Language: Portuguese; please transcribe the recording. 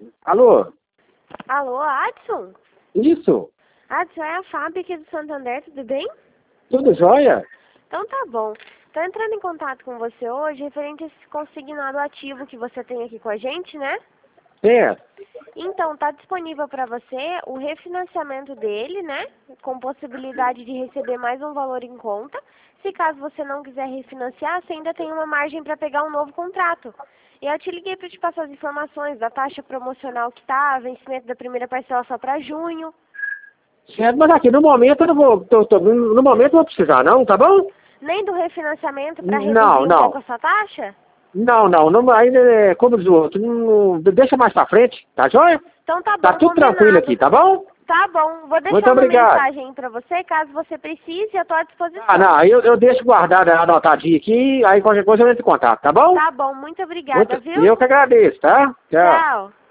Alô? Alô, Adson? Isso? Adson, é a Fábio aqui do Santander, tudo bem? Tudo jóia? Então tá bom. Tô entrando em contato com você hoje referente a esse consignado ativo que você tem aqui com a gente, né? É. Então, tá disponível para você o refinanciamento dele, né? Com possibilidade de receber mais um valor em conta. Se caso você não quiser refinanciar, você ainda tem uma margem para pegar um novo contrato. E eu te liguei para te passar as informações da taxa promocional que tá, vencimento da primeira parcela só para junho. Certo, mas aqui no momento eu não vou. No momento eu não vou precisar, não, tá bom? Nem do refinanciamento para Não, reduzir um pouco não. a sua taxa? Não, ainda é como diz o outro. Deixa mais pra frente, tá jóia? Então tá Tá bom, tudo tranquilo aqui, combinado. tá bom? Tá bom, vou Muito deixar uma obrigado. mensagem para você, caso você precise, eu tô à Ah, disposição. não, eu deixo guardado, anotadinho aqui, aí qualquer coisa eu entro em contato, tá bom? Tá bom, muito obrigada, viu? Eu que agradeço, tá? Tchau. Tchau.